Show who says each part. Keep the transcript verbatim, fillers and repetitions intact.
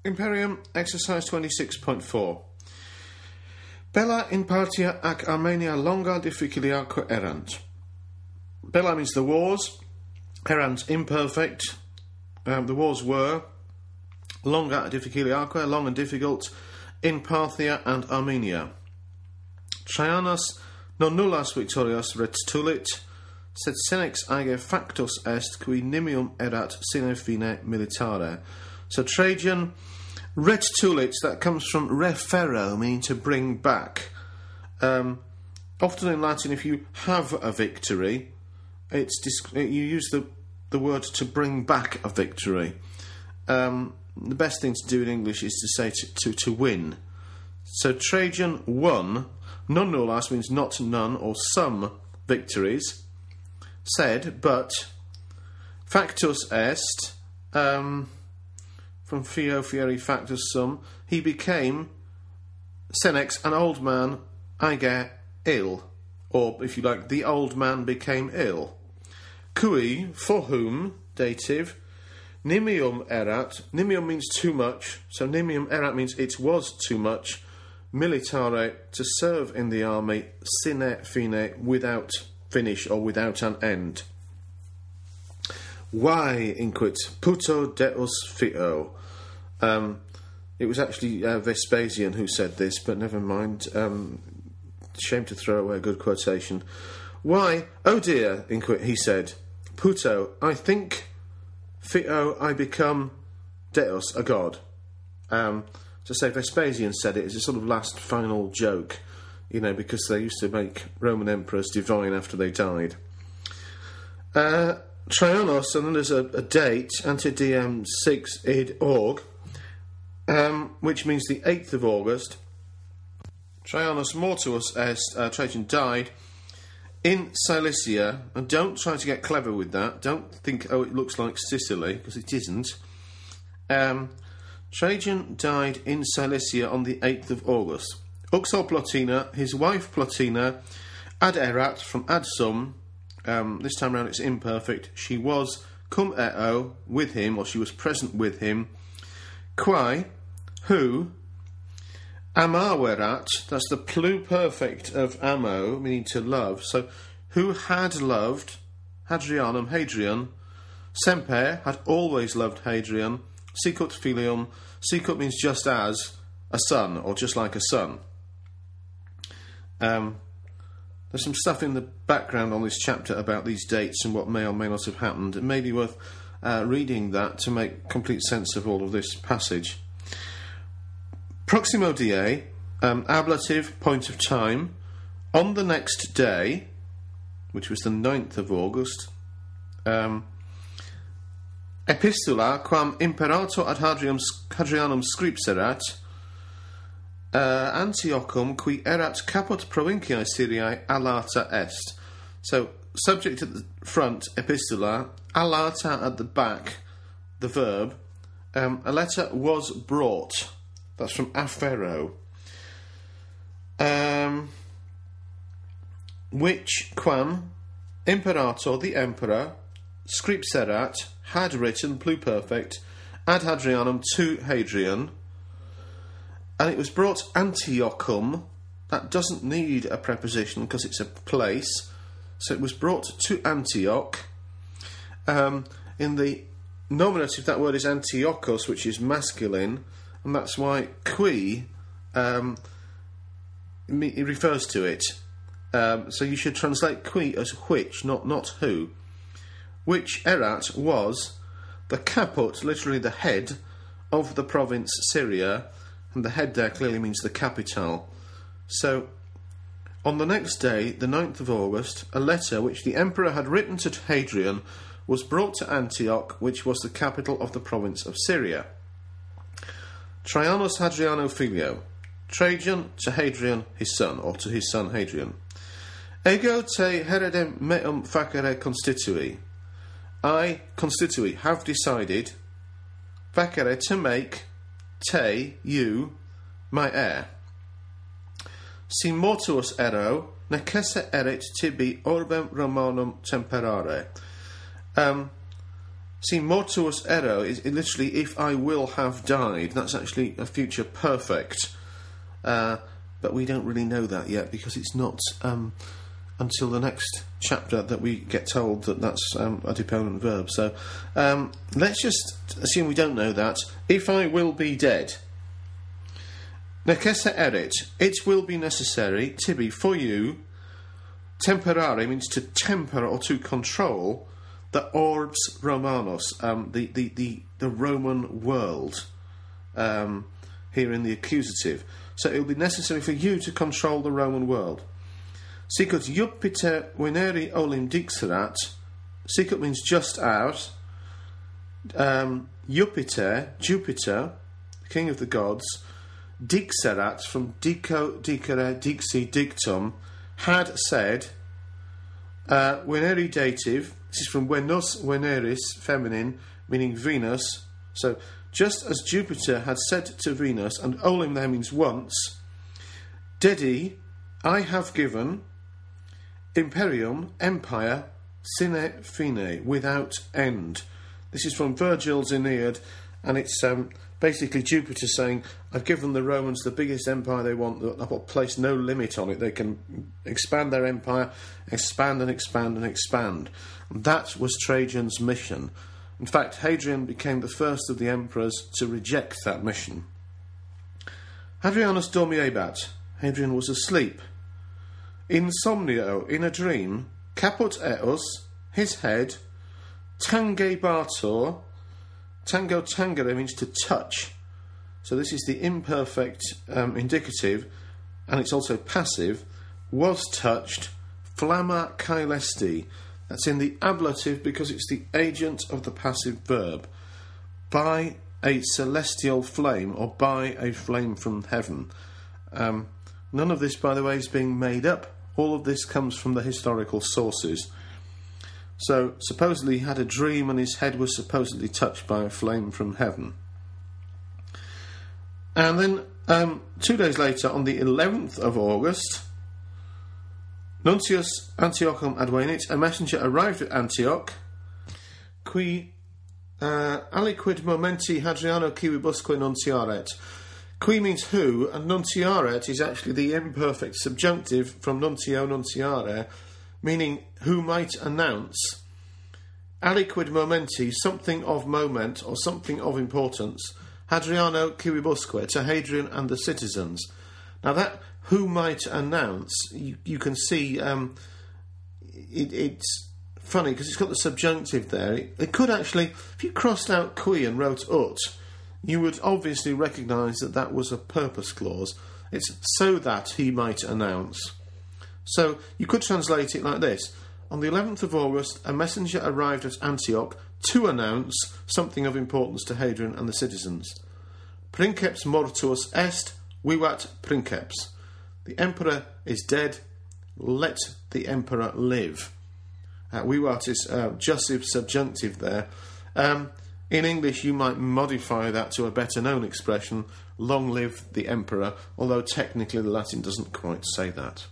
Speaker 1: Imperium, exercise twenty-six point four. Bella in partia ac Armenia longa difficiliaque erant. Bella means the wars, erant imperfect. Um, the wars were longa difficiliaque, long and difficult, in Parthia and Armenia. Traianos non nullas victorias ret tulit, sed senex aege factus est qui nimium erat sine fine militare. So Trajan ret tulit, that comes from refero, meaning to bring back. Um, often in Latin, if you have a victory, it's disc- you use the, the word to bring back a victory. Um, the best thing to do in English is to say to, to, to win. So Trajan won, non nullas means not none or some victories, said, but factus est, um, from Fio Fieri factus sum, he became, senex, an old man, aege, ill, or, if you like, the old man became ill. Cui, for whom, dative, nimium erat, nimium means too much, so nimium erat means it was too much, militare, to serve in the army, sine fine, without finish or without an end. Why, inquit, puto deus fio. Um, it was actually uh, Vespasian who said this, but never mind. Um, shame to throw away a good quotation. Why, oh dear, inquit, he said, puto, I think, fio, I become deus, a god. Um, to say Vespasian said it is a sort of last final joke, you know, because they used to make Roman emperors divine after they died. Uh, Traianos, and then there's a, a date, ante diem six id org, um, which means the eighth of August. Traianos mortuus est, uh, Trajan died in Cilicia, and don't try to get clever with that. Don't think, oh, it looks like Sicily, because it isn't. Um, Trajan died in Cilicia on the eighth of August. Uxor Plotina, his wife Plotina, ad erat, from ad sum, um, this time round it's imperfect, she was cum eo, with him, or she was present with him, quae, who, amaverat, that's the pluperfect of amo, meaning to love, so who had loved, Hadrianum, Hadrian, semper, had always loved Hadrian, sicut filium, sicut means just as, a son, or just like a son. Um, there's some stuff in the background on this chapter about these dates and what may or may not have happened. It may be worth uh, reading that to make complete sense of all of this passage. Proximo die, um, ablative, point of time, on the next day, which was the ninth of August, um, epistula quam imperator ad Hadrianum, Hadrianum scripserat, uh, Antiochum qui erat caput provinciae Syriae alata est. So, subject at the front, epistula, alata at the back, the verb, um, a letter was brought. That's from afero. Um, which quam imperator, the emperor, scripserat, had written, pluperfect, ad Hadrianum, to Hadrian, and it was brought Antiochum. That doesn't need a preposition because it's a place, so it was brought to Antioch. Um, in the nominative, that word is Antiochos, which is masculine, and that's why qui um, it refers to it. Um, so you should translate qui as which, not not who. Which erat was the caput, literally the head, of the province Syria, and the head there clearly means the capital. So, on the next day, the ninth of August, a letter which the emperor had written to Hadrian was brought to Antioch, which was the capital of the province of Syria. Traianos Hadriano filio, Trajan to Hadrian his son, or to his son Hadrian. Ego te heredem meum facere constitui. I, constitui, have decided, facere, to make, te, you, my heir. Si mortuus ero, necesse erit tibi orbem Romanum temperare. Um, See, mortuus ero is literally if I will have died. That's actually a future perfect. Uh, but we don't really know that yet because it's not um, until the next chapter that we get told that that's um, a deponent verb. So um, let's just assume we don't know that. If I will be dead. Necesse erit. It will be necessary, tibi, for you. Temperare means to temper or to control the orbs Romanos, um, the, the, the, the Roman world, um, here in the accusative. So it will be necessary for you to control the Roman world. Sicut Jupiter veneri olim dixerat. Sicut means just out. Um, Jupiter, Jupiter, the king of the gods, dixerat, from dico, dicere, dixi, dictum, had said, uh, veneri dative. This is from Venus Veneris, feminine, meaning Venus. So, just as Jupiter had said to Venus, and olim there means once, dedi, I have given, imperium, empire, sine fine, without end. This is from Virgil's Aeneid, and it's um, basically Jupiter saying, I've given the Romans the biggest empire they want, I've placed no limit on it. They can expand their empire, expand and expand and expand. And that was Trajan's mission. In fact, Hadrian became the first of the emperors to reject that mission. Hadrianus dormiebat. Hadrian was asleep. Insomnio, in a dream, caput eos, his head, tange bator. Tango tangere means to touch. So this is the imperfect um, indicative, and it's also passive. Was touched, flamma caelesti. That's in the ablative because it's the agent of the passive verb. By a celestial flame, or by a flame from heaven. Um, none of this, by the way, is being made up. All of this comes from the historical sources. So, supposedly he had a dream and his head was supposedly touched by a flame from heaven. And then, um, two days later, on the eleventh of August, Nuntius Antiochum advenit, a messenger arrived at Antioch, qui uh, aliquid momenti Hadriano civibusque nunciaret. Qui means who, and nunciaret is actually the imperfect subjunctive from nuntio nunciare, meaning who might announce. Aliquid momenti, something of moment or something of importance. Hadriano civibusque, to Hadrian and the citizens. Now that who might announce, you, you can see um, it, it's funny because it's got the subjunctive there. It, it could actually, if you crossed out qui and wrote ut, you would obviously recognise that that was a purpose clause. It's so that he might announce. So you could translate it like this. On the eleventh of August, a messenger arrived at Antioch to announce something of importance to Hadrian and the citizens. Princeps mortuus est, vivat princeps. The emperor is dead, let the emperor live. Uh, vivat is uh, jussive subjunctive there. Um, in English, you might modify that to a better-known expression, long live the emperor, although technically the Latin doesn't quite say that.